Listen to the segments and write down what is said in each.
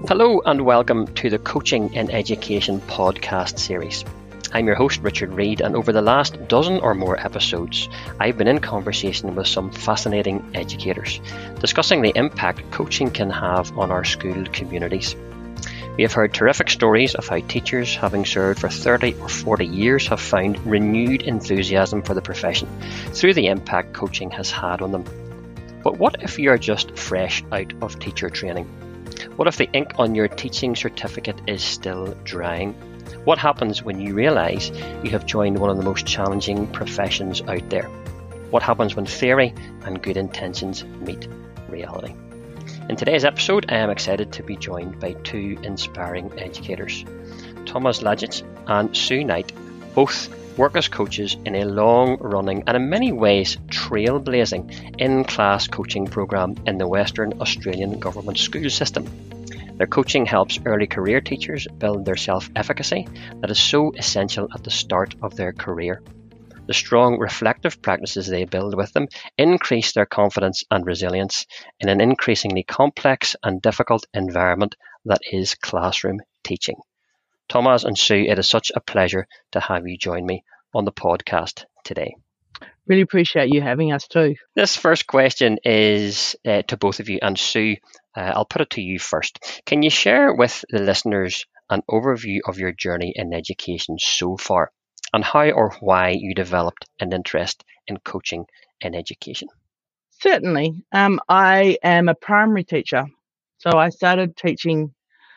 Hello and welcome to the Coaching in Education podcast series. I'm your host, Richard Reid, and over the last dozen or more episodes, I've been in conversation with some fascinating educators, discussing the impact coaching can have on our school communities. We have heard terrific stories of how teachers, having served for 30 or 40 years, have found renewed enthusiasm for the profession through the impact coaching has had on them. But what if you're just fresh out of teacher training? What if the ink on your teaching certificate is still drying? What happens when you realise you have joined one of the most challenging professions out there? What happens when theory and good intentions meet reality? In today's episode, I am excited to be joined by two inspiring educators. Thomas Lajic and Sue Knight both work as coaches in a long-running and in many ways trailblazing in-class coaching programme in the Western Australian government school system. Their coaching helps early career teachers build their self-efficacy that is so essential at the start of their career. The strong reflective practices they build with them increase their confidence and resilience in an increasingly complex and difficult environment that is classroom teaching. Thomas and Sue, it is such a pleasure to have you join me on the podcast today. Really appreciate you having us too. This first question is to both of you, and Sue, I'll put it to you first. Can you share with the listeners an overview of your journey in education so far and how or why you developed an interest in coaching in education? Certainly. I am a primary teacher. So I started teaching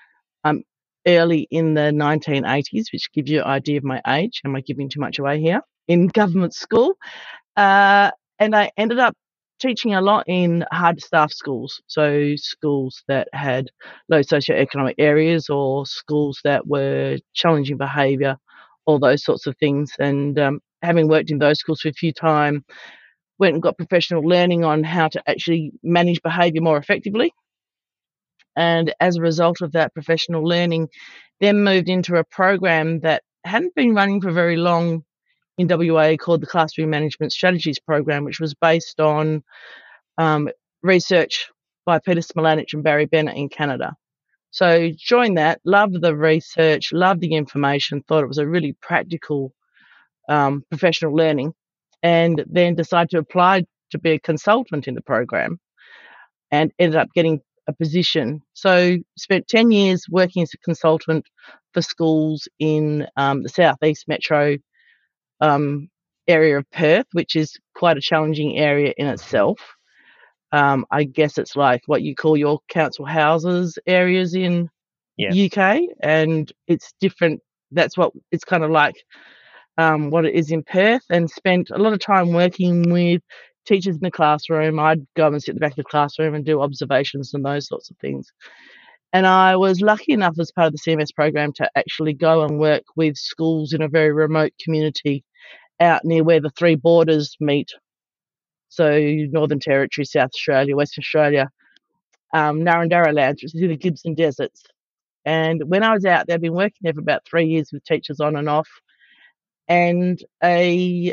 early in the 1980s, which gives you an idea of my age. Am I giving too much away here? In government school. And I ended up teaching a lot in hard-to-staff schools. So schools that had low socioeconomic areas or schools that were challenging behaviour, all those sorts of things. And having worked in those schools for a few times, went and got professional learning on how to actually manage behaviour more effectively. And as a result of that professional learning, then moved into a program that hadn't been running for very long in WA called the Classroom Management Strategies Program, which was based on research by Peter Smilanich and Barry Bennett in Canada. So joined that, loved the research, loved the information, thought it was a really practical professional learning, and then decided to apply to be a consultant in the program and ended up getting a position. So spent 10 years working as a consultant for schools in the southeast metro area of Perth, which is quite a challenging area in itself. I guess it's like what you call your council houses areas in UK, and it's different. That's what it's kind of like what it is in Perth, and spent a lot of time working with teachers in the classroom. I'd go and sit at the back of the classroom and do observations and those sorts of things. And I was lucky enough as part of the CMS program to actually go and work with schools in a very remote community out near where the three borders meet. So Northern Territory, South Australia, Western Australia, Narrandera lands, which is in the Gibson Deserts. And when I was out there, I'd been working there for about 3 years with teachers on and off. And a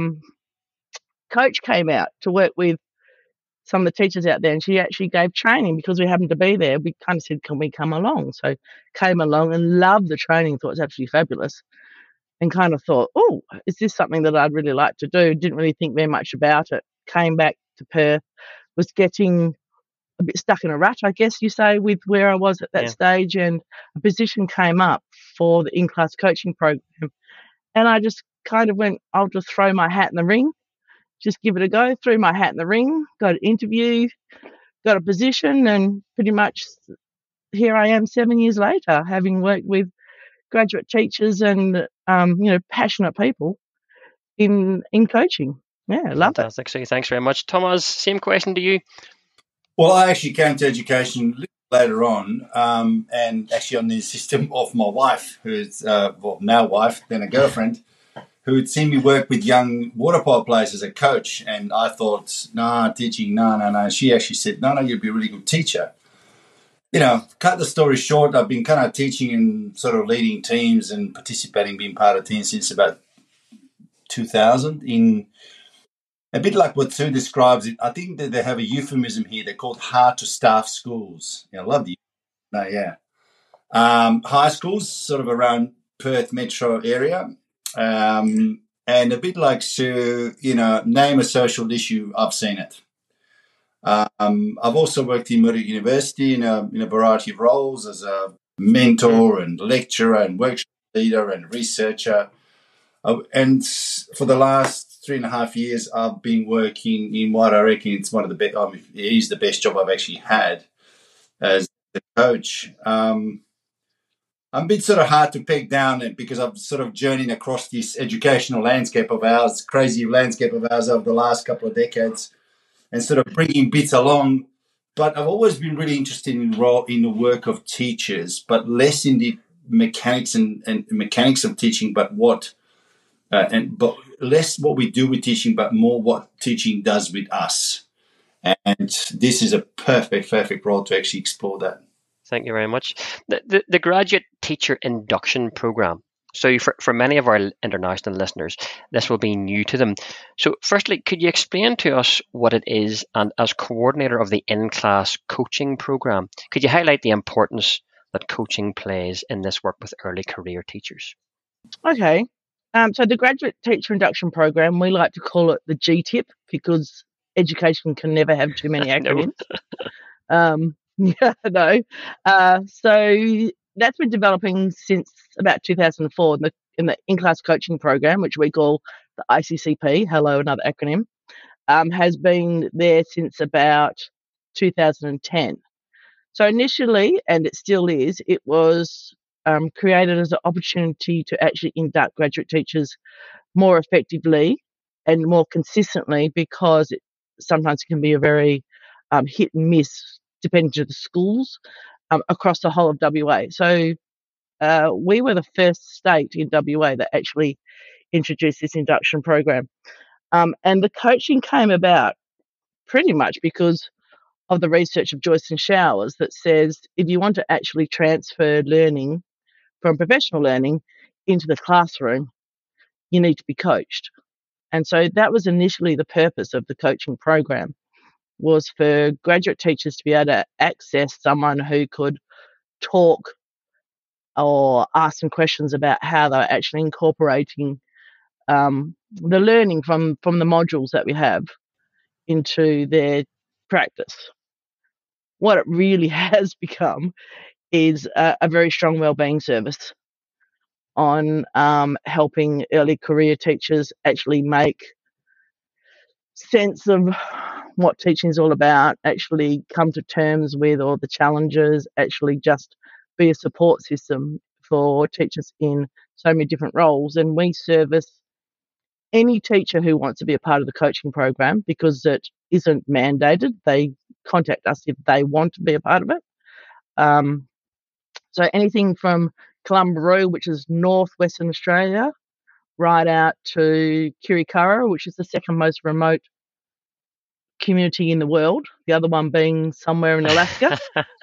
coach came out to work with some of the teachers out there, and she actually gave training because we happened to be there. We kind of said, can we come along? So came along and loved the training, thought it was absolutely fabulous, and kind of thought, oh, is this something that I'd really like to do? Didn't really think very much about it. Came back to Perth, was getting a bit stuck in a rut, I guess you say, with where I was at that stage, and a position came up for the in-class coaching program. And I just kind of went, I'll just throw my hat in the ring, just give it a go, threw my hat in the ring, got an interview, got a position, and pretty much here I am 7 years later, having worked with graduate teachers and, passionate people in coaching. Yeah, love Fantastic. So thanks very much. Thomas, same question to you. Well, I actually came to education a little later on, and actually on the system of my wife, who's now wife, then a girlfriend, who had seen me work with young water polo players as a coach, and I thought, teaching, no. She actually said, no, you'd be a really good teacher. Cut the story short, I've been kind of teaching and sort of leading teams and participating, being part of teams since about 2000 in a bit like what Sue describes it. I think that they have a euphemism here. They're called hard-to-staff schools. I love the High schools, sort of around Perth metro area. And a bit like Sue, name a social issue, I've seen it. I've also worked in Murdoch University in a variety of roles as a mentor and lecturer and workshop leader and researcher. And for the last 3.5 years, I've been working in what I reckon it's one of the best. It is the best job I've actually had as a coach. I'm a bit sort of hard to peg down because I've sort of journeyed across this educational landscape of ours, crazy landscape of ours over the last couple of decades, and sort of bringing bits along. But I've always been really interested in the work of teachers, but less in the mechanics and mechanics of teaching, but less what we do with teaching, but more what teaching does with us. And this is a perfect role to actually explore that. Thank you very much. The Graduate Teacher Induction Program. So for many of our international listeners, this will be new to them. So firstly, could you explain to us what it is, and as coordinator of the in-class coaching program, could you highlight the importance that coaching plays in this work with early career teachers? Okay. So the Graduate Teacher Induction Program, we like to call it the GTIP because education can never have too many acronyms. So that's been developing since about 2004 in the in-class coaching program, which we call the ICCP. Hello, another acronym. Has been there since about 2010. So initially, and it still is, it was created as an opportunity to actually induct graduate teachers more effectively and more consistently, because sometimes it can be a very hit and miss depending on the schools across the whole of WA. So we were the first state in WA that actually introduced this induction program. And the coaching came about pretty much because of the research of Joyce and Showers that says if you want to actually transfer learning from professional learning into the classroom, you need to be coached. And so that was initially the purpose of the coaching program, was for graduate teachers to be able to access someone who could talk or ask some questions about how they're actually incorporating the learning from the modules that we have into their practice. What it really has become is a very strong wellbeing service on helping early career teachers actually make sense of what teaching is all about, actually come to terms with all the challenges, actually just be a support system for teachers in so many different roles. And we service any teacher who wants to be a part of the coaching program because it isn't mandated. They contact us if they want to be a part of it. So anything from Columbaroo, which is northwestern Australia, right out to Kirikara, which is the second most remote community in the world, the other one being somewhere in Alaska.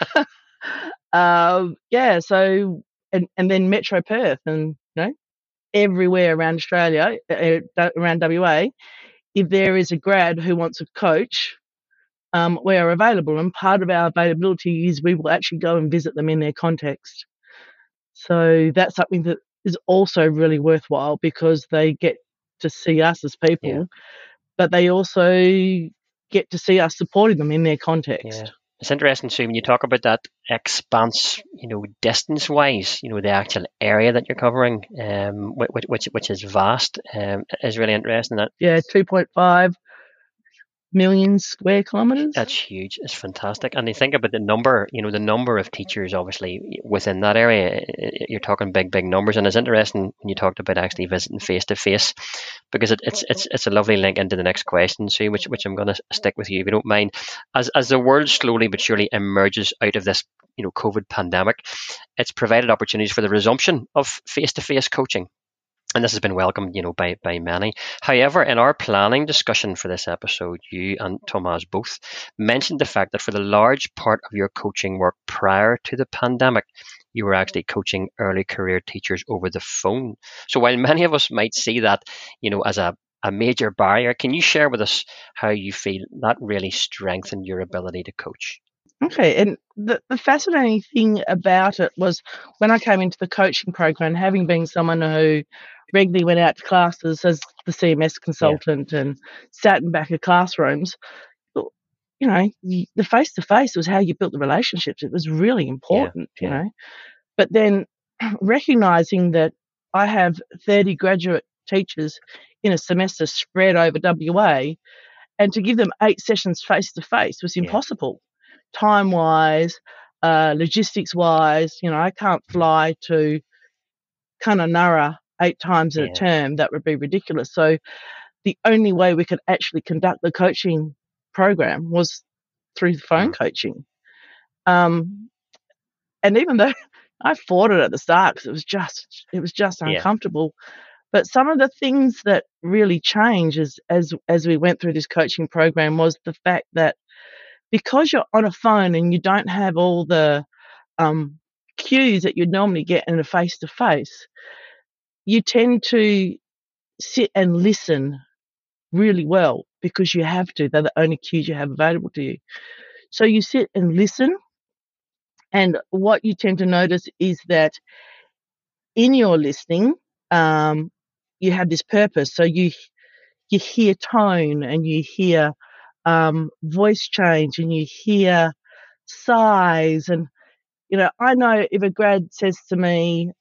So and then Metro Perth, and everywhere around Australia, around WA, if there is a grad who wants a coach, we are available, and part of our availability is we will actually go and visit them in their context. So that's something that is also really worthwhile because they get to see us as people, but they also get to see us supporting them in their context. Yeah. It's interesting, Sue, when you talk about that expanse, distance-wise, the actual area that you're covering, which is vast, is really interesting. 2.5 million square kilometres. That's huge. It's fantastic. And you think about the number, the number of teachers, obviously, within that area, you're talking big numbers. And it's interesting when you talked about actually visiting face-to-face, because it's a lovely link into the next question, Sue, which I'm going to stick with you, if you don't mind. As the world slowly but surely emerges out of this, COVID pandemic, it's provided opportunities for the resumption of face-to-face coaching. And this has been welcomed, by many. However, in our planning discussion for this episode, you and Tomas both mentioned the fact that for the large part of your coaching work prior to the pandemic, you were actually coaching early career teachers over the phone. So while many of us might see that, as a major barrier, can you share with us how you feel that really strengthened your ability to coach? Okay, and the fascinating thing about it was when I came into the coaching program, having been someone who regularly went out to classes as the CMS consultant and sat in back of classrooms, the face-to-face was how you built the relationships. It was really important, But then recognising that I have 30 graduate teachers in a semester spread over WA, and to give them 8 sessions face-to-face was impossible. Time-wise, logistics-wise, I can't fly to Kununurra 8 times in a term. That would be ridiculous. So the only way we could actually conduct the coaching program was through phone coaching. And even though I fought it at the start because it was just uncomfortable, but some of the things that really changed as we went through this coaching program was the fact that because you're on a phone and you don't have all the cues that you'd normally get in a face-to-face, you tend to sit and listen really well because you have to. They're the only cues you have available to you. So you sit and listen, and what you tend to notice is that in your listening, you have this purpose. So you hear tone, and you hear voice change, and you hear size. And, I know if a grad says to me,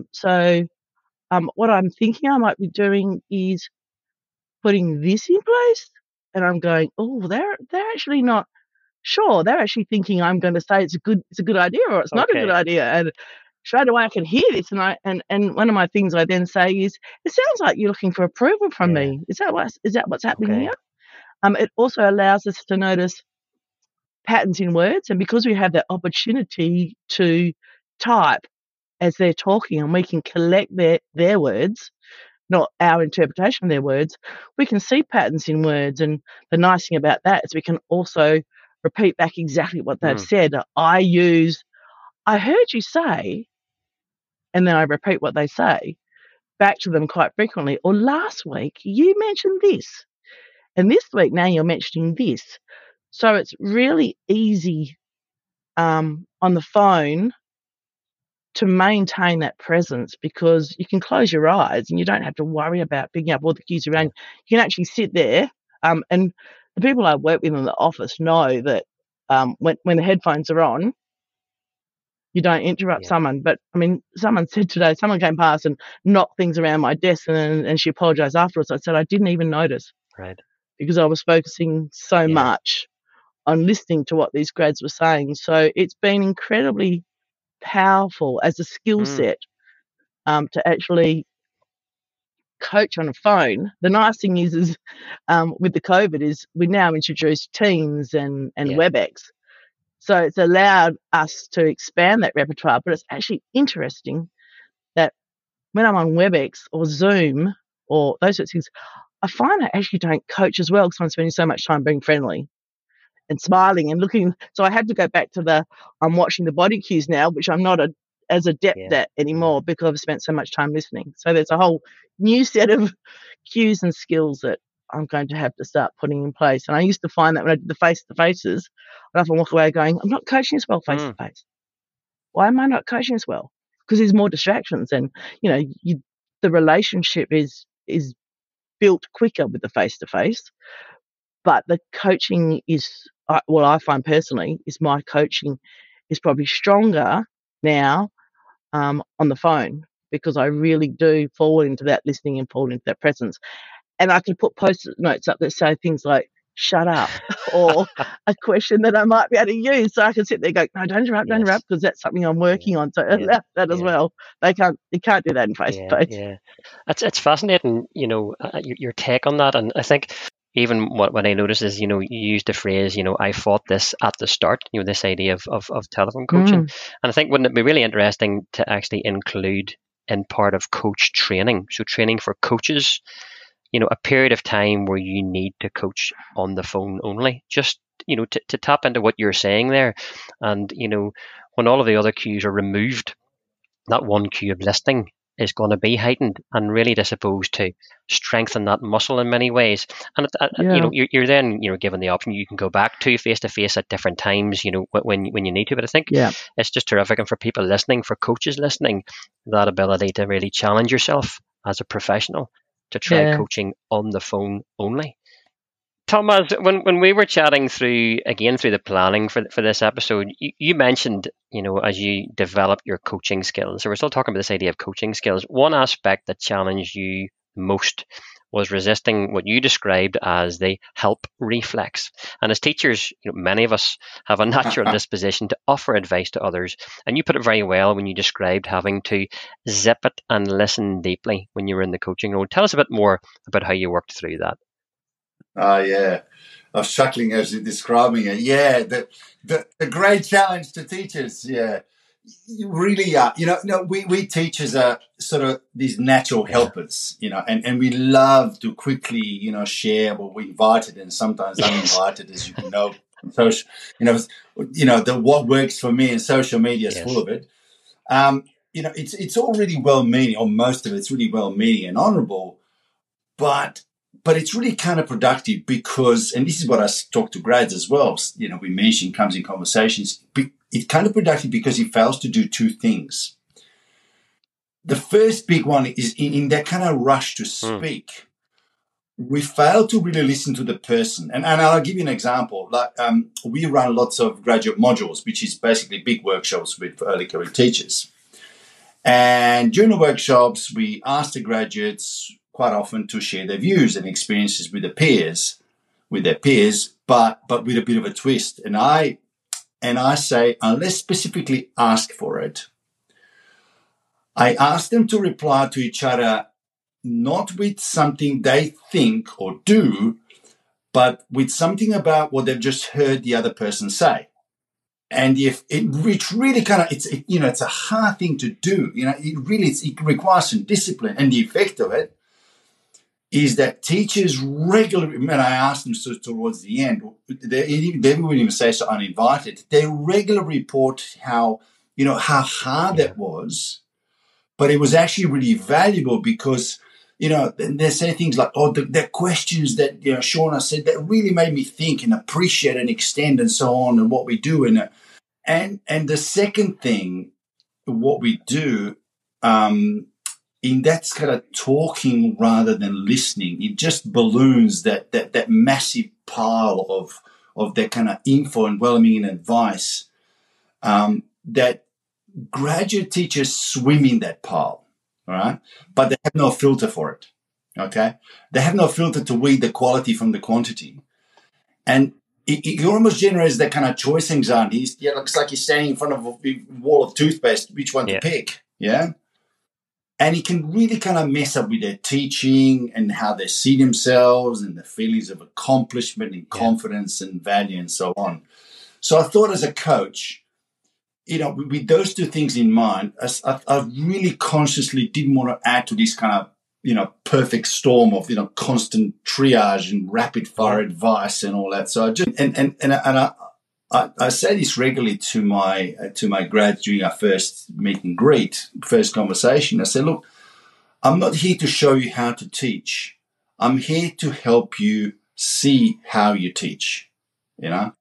what I'm thinking I might be doing is putting this in place. And I'm going, oh, they're actually not sure. They're actually thinking I'm going to say it's a good idea or it's not a good idea. And straight away I can hear this, and one of my things I then say is, it sounds like you're looking for approval from me. Is that what's happening here? It also allows us to notice patterns in words, and because we have that opportunity to type as they're talking, and we can collect their words, not our interpretation of their words, we can see patterns in words. And the nice thing about that is we can also repeat back exactly what they've said. I heard you say, and then I repeat what they say back to them quite frequently. Or last week you mentioned this, and this week now you're mentioning this. So it's really easy on the phone to maintain that presence, because you can close your eyes and you don't have to worry about picking up all the cues around. You can actually sit there, and the people I work with in the office know that when the headphones are on, you don't interrupt someone. But I mean, someone said today, someone came past and knocked things around my desk, and she apologised afterwards. I said I didn't even notice, because I was focusing so much on listening to what these grads were saying. So it's been incredibly powerful as a skill set to actually coach on a phone. The nice thing is with the COVID is we now introduced Teams and WebEx. So it's allowed us to expand that repertoire. But it's actually interesting that when I'm on WebEx or Zoom or those sorts of things, I find I actually don't coach as well because I'm spending so much time being friendly and smiling and looking. So I had to go back to I'm watching the body cues now, which I'm not as adept at anymore because I've spent so much time listening. So there's a whole new set of cues and skills that I'm going to have to start putting in place. And I used to find that when I did the face-to-faces, I'd often walk away going, I'm not coaching as well face-to-face. Why am I not coaching as well? Because there's more distractions, and the relationship is built quicker with the face-to-face. But the coaching is, I find personally, is my coaching is probably stronger now on the phone, because I really do fall into that listening and fall into that presence. And I can put post-it notes up that say things like, shut up, or a question that I might be able to use. So I can sit there and go, no, don't interrupt, because that's something I'm working on. So that as well. You can't do that in face-to-face. Yeah. It's fascinating, your take on that. And I think even what I noticed is, you used the phrase, I fought this at the start, this idea of telephone coaching. And I think, wouldn't it be really interesting to actually include in part of coach training, so training for coaches, a period of time where you need to coach on the phone only, just, to tap into what you're saying there. And, when all of the other cues are removed, that one cue of listening is going to be heightened, and really to suppose to strengthen that muscle in many ways. And you're then given the option, you can go back to face at different times, when you need to. But I think it's just terrific, and for people listening, for coaches listening, that ability to really challenge yourself as a professional to try coaching on the phone only. Thomas, when we were chatting through the planning for this episode, you mentioned, as you developed your coaching skills, so we're still talking about this idea of coaching skills. One aspect that challenged you most was resisting what you described as the help reflex. And as teachers, many of us have a natural disposition to offer advice to others. And you put it very well when you described having to zip it and listen deeply when you were in the coaching role. Tell us a bit more about how you worked through that. I was chuckling as you're describing it. Yeah, the great challenge to teachers. Yeah, you really are. We teachers are sort of these natural helpers. And we love to quickly, share what we invited and sometimes uninvited, as you know. So, what works for me, and social media is full of it. It's all really well-meaning, or most of it's really well-meaning and honourable, but it's really counterproductive because, and this is what I talk to grads as well, we mention comes in conversations, it's counterproductive because it fails to do two things. The first big one is in that kind of rush to speak, we fail to really listen to the person. And I'll give you an example. Like we run lots of graduate modules, which is basically big workshops for early career teachers. And during the workshops, we ask the graduates quite often to share their views and experiences with their peers, but with a bit of a twist. And I say, unless specifically asked for it, I ask them to reply to each other, not with something they think or do, but with something about what they've just heard the other person say. And if it's really it's a hard thing to do. It requires some discipline, and the effect of it is that teachers regularly, and I asked them towards the end, they wouldn't even say so uninvited, they regularly report how hard that was, but it was actually really valuable because, they say things like, the questions that, Shauna said that really made me think and appreciate and extend and so on and what we do. And the second thing, what we do, in that's kind of talking rather than listening, it just balloons that massive pile of that kind of info and well-meaning advice that graduate teachers swim in that pile, all right? But they have no filter for it, okay? They have no filter to weed the quality from the quantity. And it almost generates that kind of choice anxiety. It looks like you're standing in front of a wall of toothpaste, which one to pick, yeah? And it can really kind of mess up with their teaching and how they see themselves and the feelings of accomplishment and confidence and value and so on. So I thought as a coach, with those two things in mind, I really consciously didn't want to add to this kind of, perfect storm of, constant triage and rapid fire advice and all that. So I just, I say this regularly to my grads during our first meet and greet, first conversation. I say, look, I'm not here to show you how to teach. I'm here to help you see how you teach, and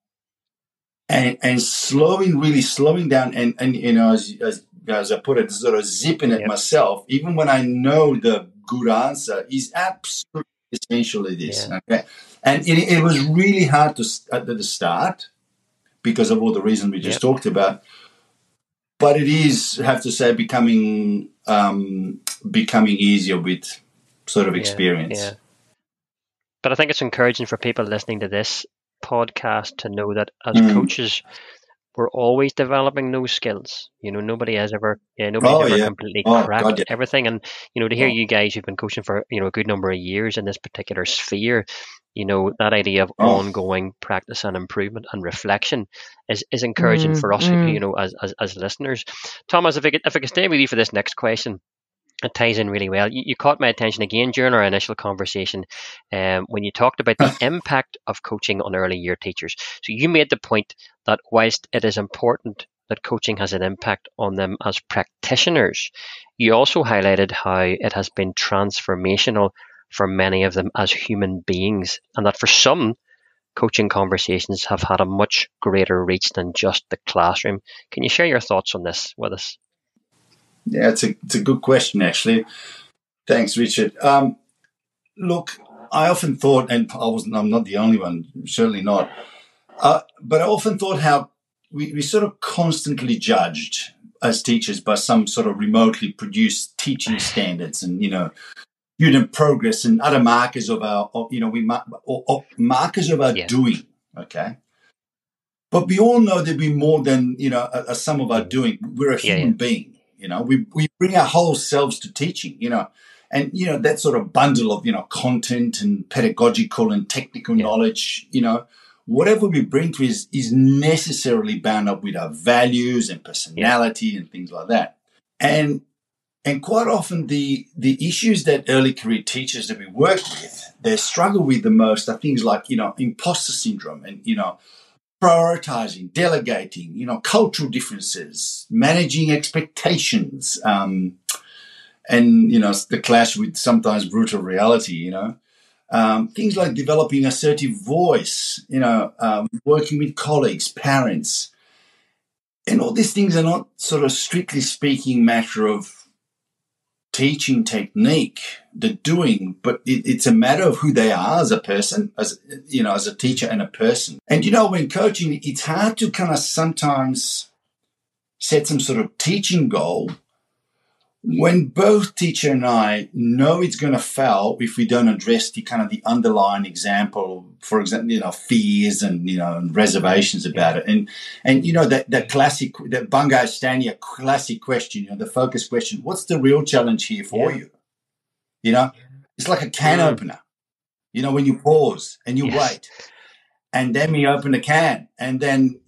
really slowing down and as I put it, sort of zipping it myself, even when I know the good answer is absolutely essentially this. Yeah. Okay, and it was really hard at the start, because of all the reasons we just talked about. But it is, I have to say, becoming easier with sort of experience. Yeah. But I think it's encouraging for people listening to this podcast to know that as coaches, we're always developing those skills. Nobody has ever, completely cracked everything. And, to hear you guys who've been coaching for, a good number of years in this particular sphere, that idea of ongoing practice and improvement and reflection is encouraging for us, as listeners. Thomas, if I could stay with you for this next question, it ties in really well. You caught my attention again during our initial conversation when you talked about the impact of coaching on early year teachers. So you made the point that whilst it is important that coaching has an impact on them as practitioners, you also highlighted how it has been transformational for many of them as human beings, and that for some, coaching conversations have had a much greater reach than just the classroom. Can you share your thoughts on this with us? Yeah, it's a good question, actually. Thanks, Richard. Look, I often thought, and I'm not the only one, certainly not, but I often thought how we sort of constantly judged as teachers by some sort of remotely produced teaching standards and, student progress and other markers of our, markers of our doing, okay? But we all know there'd be more than, a sum of our doing. We're a human being, we bring our whole selves to teaching, and, that sort of bundle of, content and pedagogical and technical knowledge, whatever we bring to is necessarily bound up with our values and personality and things like that. And quite often the issues that early career teachers that we work with, they struggle with the most are things like, imposter syndrome and, prioritizing, delegating, cultural differences, managing expectations, and, the clash with sometimes brutal reality, things like developing assertive voice, working with colleagues, parents. And all these things are not sort of strictly speaking matter of teaching technique, the doing, but it's a matter of who they are as a person, as a teacher and a person. And, when coaching, it's hard to kind of sometimes set some sort of teaching goal when both teacher and I know it's going to fail if we don't address the kind of the underlying example, for example, fears and, and reservations about it. And that classic, that Bungay Stanier classic question, the focus question, what's the real challenge here for you? It's like a can opener, when you pause and you wait and then we open the can and then,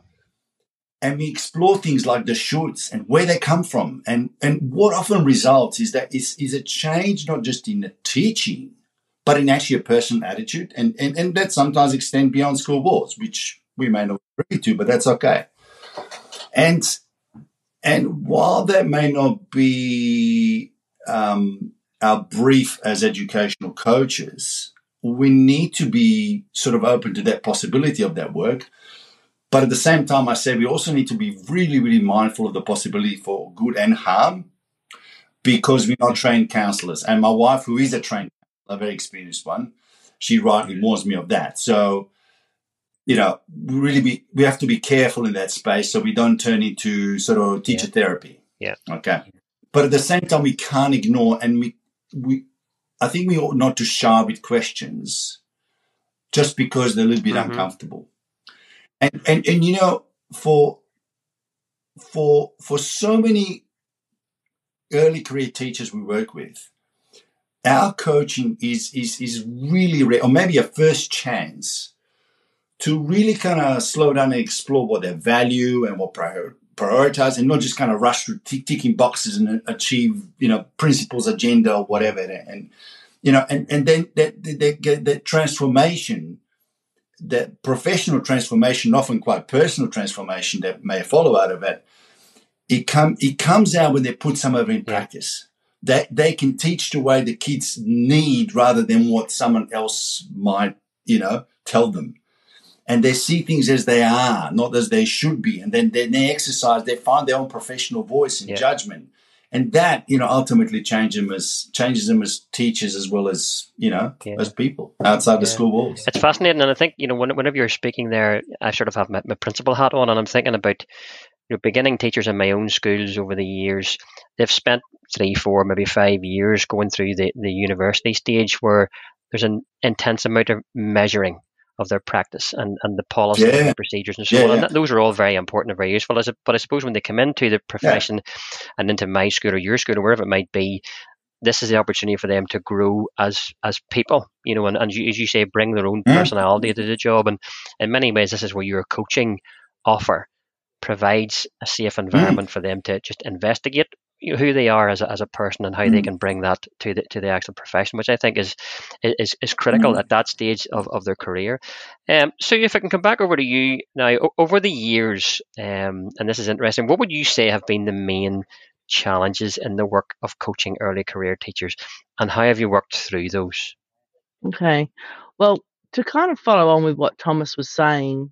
and we explore things like the shoulds and where they come from. And what often results is that is a change not just in the teaching, but in actually a personal attitude. And that sometimes extend beyond school walls, which we may not agree to, but that's okay. And while that may not be our brief as educational coaches, we need to be sort of open to that possibility of that work. But at the same time, I say we also need to be really, really mindful of the possibility for good and harm because we're not trained counselors. And my wife, who is a trained counselor, a very experienced one, she rightly warns me of that. So, we have to be careful in that space so we don't turn into sort of teacher therapy. Yeah. Okay. But at the same time, we can't ignore, and I think we ought not to shy with questions just because they're a little bit uncomfortable. And for so many early career teachers we work with, our coaching is really rare, or maybe a first chance to really kind of slow down and explore what they value and what prioritize, and not just kind of rush through ticking boxes and achieve principles, agenda, or whatever. And then that transformation, that professional transformation, often quite personal transformation that may follow out of it, it comes out when they put some of it in practice. That they can teach the way the kids need rather than what someone else might, tell them. And they see things as they are, not as they should be. And then they exercise, they find their own professional voice and judgment. And that, ultimately changes them as teachers as well as, as people outside the school walls. It's fascinating. And I think, whenever you're speaking there, I sort of have my principal hat on, and I'm thinking about beginning teachers in my own schools over the years. They've spent 3, 4, maybe 5 years going through the university stage where there's an intense amount of measuring of their practice and the policies and the procedures and so on. And those are all very important and very useful. But I suppose when they come into the profession and into my school or your school or wherever it might be, this is the opportunity for them to grow as people, and as you say, bring their own personality to the job. And in many ways, this is where your coaching offer provides a safe environment for them to just investigate who they are as a person and how they can bring that to the actual profession, which I think is critical at that stage of their career. So if I can come back over to you now, over the years, and this is interesting, what would you say have been the main challenges in the work of coaching early career teachers, and how have you worked through those? Okay. Well, to kind of follow on with what Thomas was saying,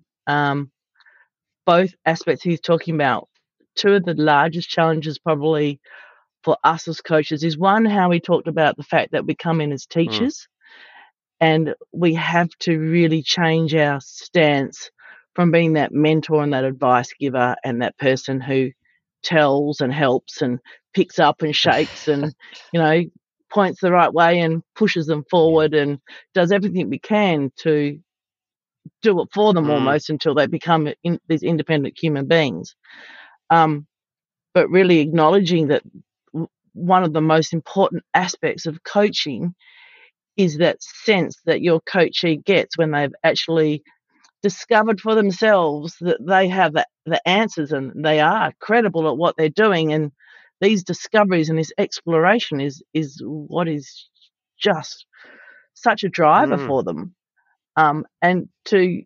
both aspects he's talking about, two of the largest challenges probably for us as coaches is one, how he talked about the fact that we come in as teachers and we have to really change our stance from being that mentor and that advice giver and that person who tells and helps and picks up and shakes and, points the right way and pushes them forward and does everything we can to do it for them almost until they become these independent human beings. But really acknowledging that one of the most important aspects of coaching is that sense that your coachee gets when they've actually discovered for themselves that they have the answers and they are credible at what they're doing. And these discoveries and this exploration is what is just such a driver for them. And to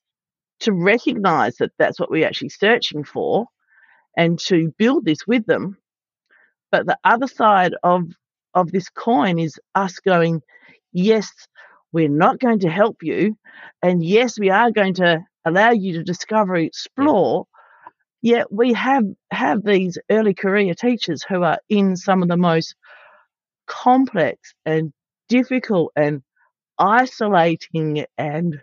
recognise that that's what we're actually searching for and to build this with them. But the other side of this coin is us going, yes, we're not going to help you, and yes, we are going to allow you to discover, explore, yet we have these early career teachers who are in some of the most complex and difficult and isolating and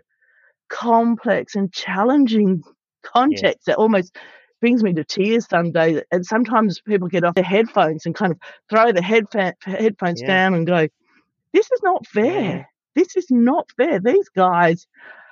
complex and challenging contexts that almost brings me to tears some days. And sometimes people get off their headphones and kind of throw the headphones down and go, this is not fair. This is not fair. These guys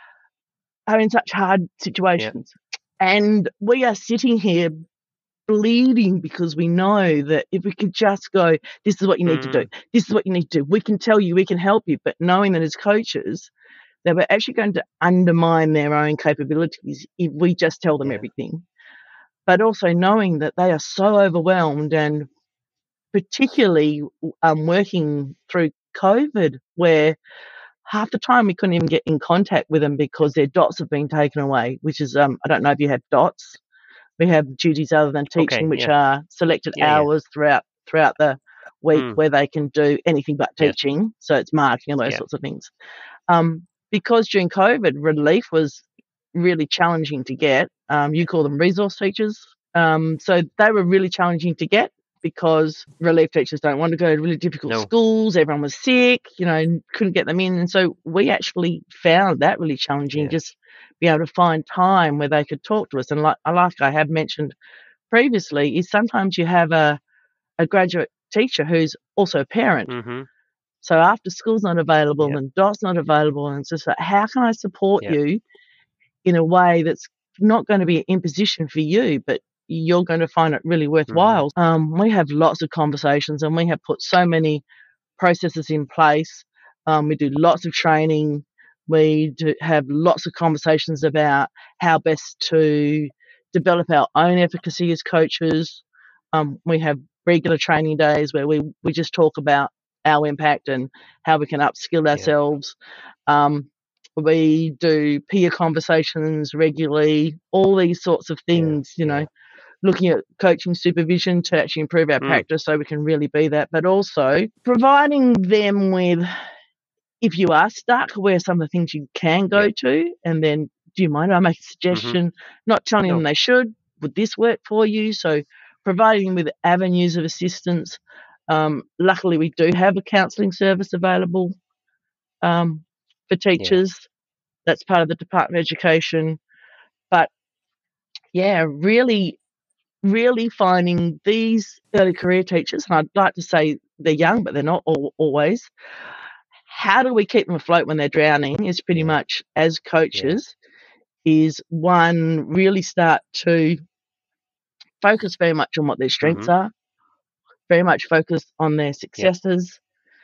are in such hard situations. And we are sitting here bleeding because we know that if we could just go, this is what you need to do. This is what you need to do. We can tell you, we can help you. But knowing that as coaches, that we're actually going to undermine their own capabilities if we just tell them everything. But also knowing that they are so overwhelmed, and particularly working through COVID, where half the time we couldn't even get in contact with them because their dots have been taken away, which is, I don't know if you have dots. We have duties other than teaching, which are selected hours throughout the week where they can do anything but teaching. So it's marking and those sorts of things. Because during COVID, relief was really challenging to get. You call them resource teachers. So they were really challenging to get because relief teachers don't want to go to really difficult schools. Everyone was sick, couldn't get them in. And so we actually found that really challenging, just be able to find time where they could talk to us. And like I have mentioned previously, is sometimes you have a graduate teacher who's also a parent. So after school's not available and DOT's not available, and it's just like, how can I support you in a way that's not going to be an imposition for you, but you're going to find it really worthwhile? We have lots of conversations, and we have put so many processes in place. We do lots of training. We do have lots of conversations about how best to develop our own efficacy as coaches. We have regular training days where we just talk about our impact and how we can upskill ourselves. We do peer conversations regularly, all these sorts of things, looking at coaching supervision to actually improve our practice so we can really be that, but also providing them with, if you are stuck, where some of the things you can go to, and then, do you mind I make a suggestion? Not telling them they should. Would this work for you? So providing them with avenues of assistance. Luckily, we do have a counselling service available for teachers. That's part of the Department of Education. But, really, really finding these early career teachers, and I'd like to say they're young, but they're not always. How do we keep them afloat when they're drowning is pretty much, as coaches, is one, really start to focus very much on what their strengths are, very much focus on their successes,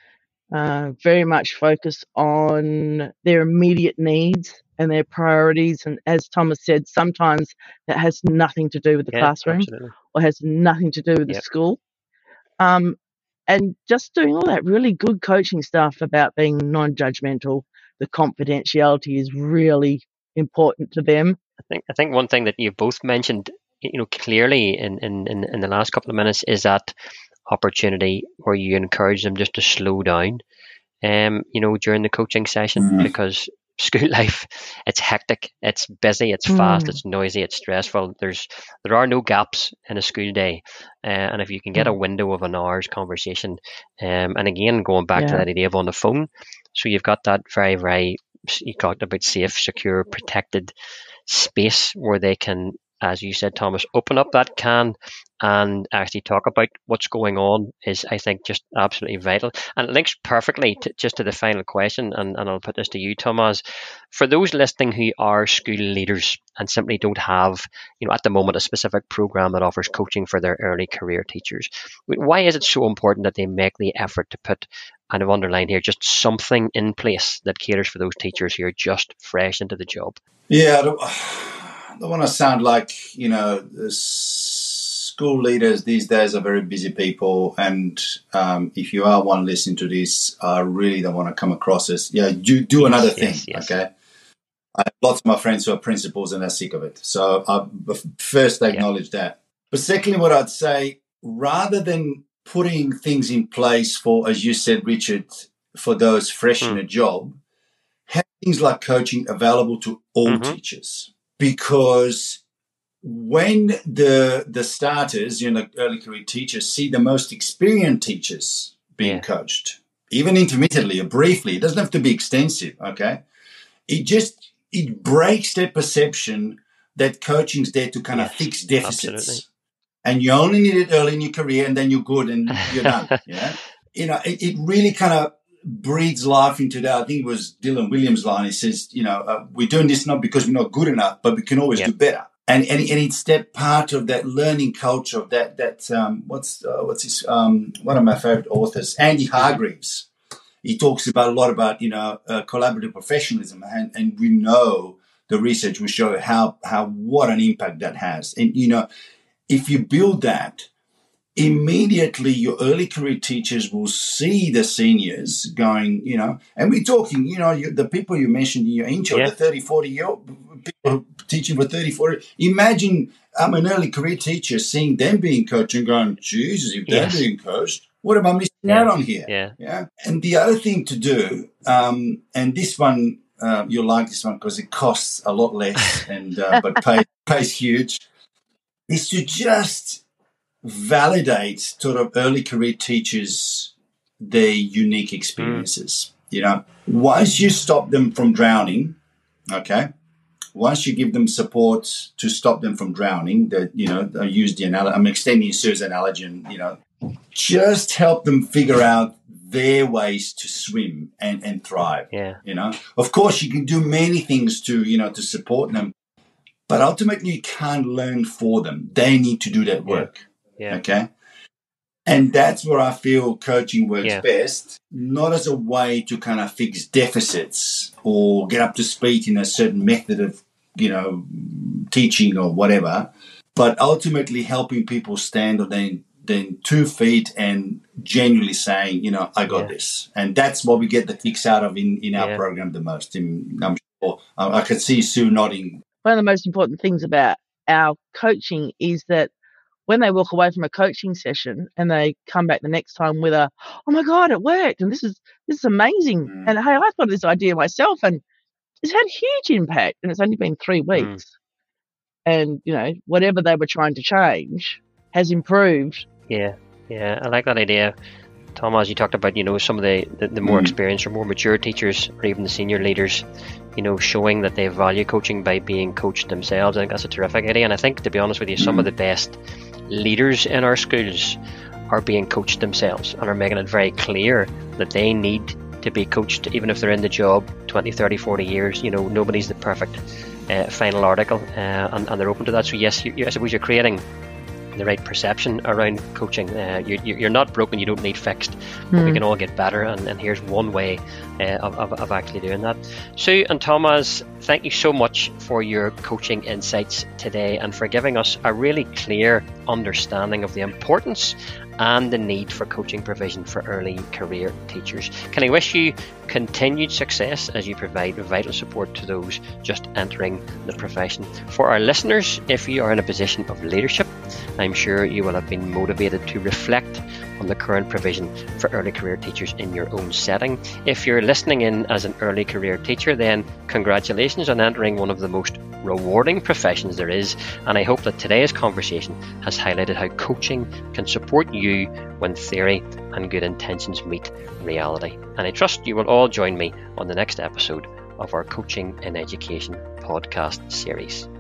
very much focus on their immediate needs and their priorities. And as Thomas said, sometimes that has nothing to do with the classroom or has nothing to do with the school. And just doing all that really good coaching stuff about being non-judgmental. The confidentiality is really important to them. I think one thing that you both mentioned, clearly in the last couple of minutes is that opportunity where you encourage them just to slow down, during the coaching session, because school life, it's hectic, it's busy, it's fast, it's noisy, it's stressful. There are no gaps in a school day, and if you can get a window of an hour's conversation, and again going back to that idea of on the phone, so you've got that very, very, you talked about safe, secure, protected space where they can, as you said, Thomas, open up that can and actually talk about what's going on is, I think, just absolutely vital. And it links perfectly to the final question, and I'll put this to you, Thomas. For those listening who are school leaders and simply don't have, at the moment, a specific program that offers coaching for their early career teachers, why is it so important that they make the effort to put, and I've underlined here, just something in place that caters for those teachers who are just fresh into the job? Yeah, I don't want to sound like, school leaders these days are very busy people. And if you are one listening to this, I really don't want to come across as, you do another thing, yes. okay? I have lots of my friends who are principals and are sick of it. So first, I acknowledge that. But secondly, what I'd say, rather than putting things in place for, as you said, Richard, for those fresh in a job, have things like coaching available to all teachers. Because when the starters, early career teachers, see the most experienced teachers being coached, even intermittently or briefly, it doesn't have to be extensive, okay? It breaks their perception that coaching's there to kind of fix deficits. Absolutely. And you only need it early in your career and then you're good and you're done, It really kind of breathes life into that. I think it was Dylan Williams' line. He says, we're doing this not because we're not good enough, but we can always do better. And it's that part of that learning culture of that what's his one of my favorite authors, Andy Hargreaves. He talks a lot about collaborative professionalism, and we know the research will show how what an impact that has. And if you build that, immediately your early career teachers will see the seniors going, and we're talking, the people you mentioned in your intro, the 30, 40-year-old people teaching for 30, 40. Imagine I'm an early career teacher seeing them being coached and going, Jesus, if they're being coached, what am I missing out on here? Yeah. And the other thing to do, and this one, you'll like this one because it costs a lot less and but pays huge, is to just validate sort of early career teachers their unique experiences. Once you stop them from drowning, okay, once you give them support to stop them from drowning, I use the analogy, I'm extending Sue's analogy, and just help them figure out their ways to swim and thrive. Of course you can do many things to support them, but ultimately you can't learn for them. They need to do that work. Okay. And that's where I feel coaching works best, not as a way to kind of fix deficits or get up to speed in a certain method of, teaching or whatever, but ultimately helping people stand on their 2 feet and genuinely saying, I got this. And that's what we get the kicks out of in our program the most. I'm sure I could see Sue nodding. One of the most important things about our coaching is that when they walk away from a coaching session and they come back the next time with oh my God, it worked, and this is amazing, and hey, I thought of this idea myself, and it's had huge impact, and it's only been 3 weeks, and whatever they were trying to change has improved. I like that idea. Thomas, you talked about some of the more experienced or more mature teachers, or even the senior leaders, showing that they value coaching by being coached themselves. I think that's a terrific idea, and I think, to be honest with you, some of the best leaders in our schools are being coached themselves and are making it very clear that they need to be coached, even if they're in the job 20, 30, 40 years. Nobody's the perfect final article, and they're open to that. So yes, I suppose you're creating the right perception around coaching. You're not broken, you don't need fixed, but we can all get better, and here's one way of actually doing that. Sue and Thomas, thank you so much for your coaching insights today and for giving us a really clear understanding of the importance and the need for coaching provision for early career teachers. Can I wish you continued success as you provide vital support to those just entering the profession. For our listeners, if you are in a position of leadership, I'm sure you will have been motivated to reflect on the current provision for early career teachers in your own setting. If you're listening in as an early career teacher, then congratulations on entering one of the most rewarding professions there is, and I hope that today's conversation has highlighted how coaching can support you when theory and good intentions meet reality. And I trust you will all join me on the next episode of our Coaching in Education podcast series.